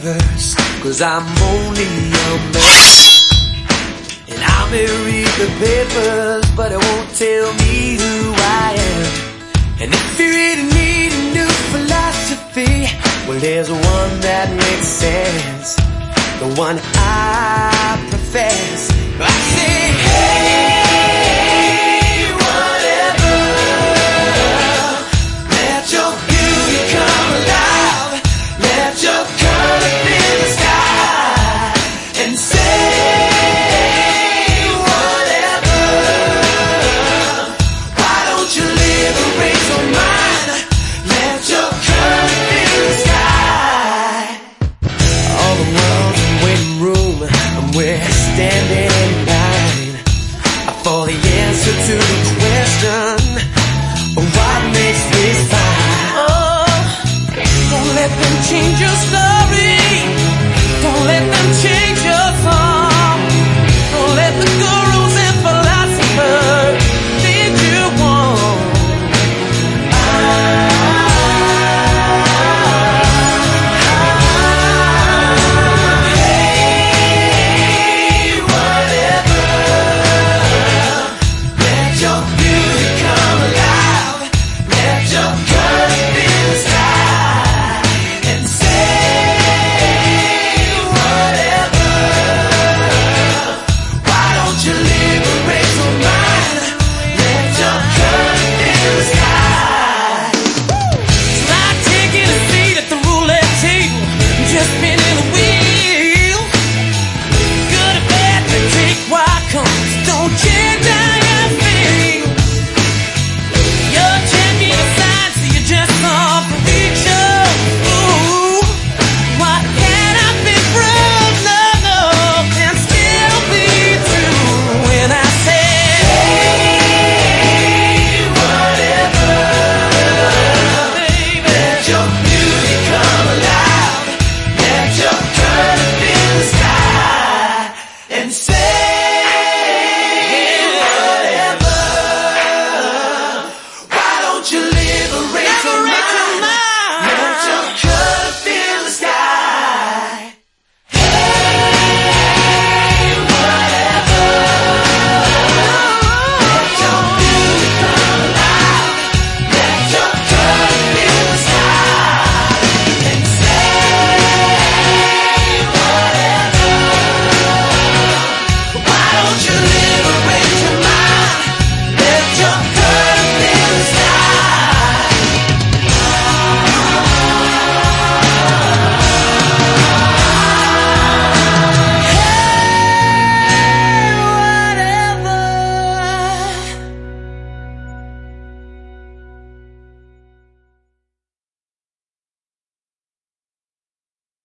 universe, 'cause I'm only a man. And I may read the papers, but it won't tell me who I am. And if you really need a new philosophy, well, there's one that makes sense, the one I profess. I say, hey, whatever, let your beauty come alive, let your color fill the sky, and say whatever. Why don't you liberate your mind, let your color fill the sky. All the world's a waiting room, and we're standing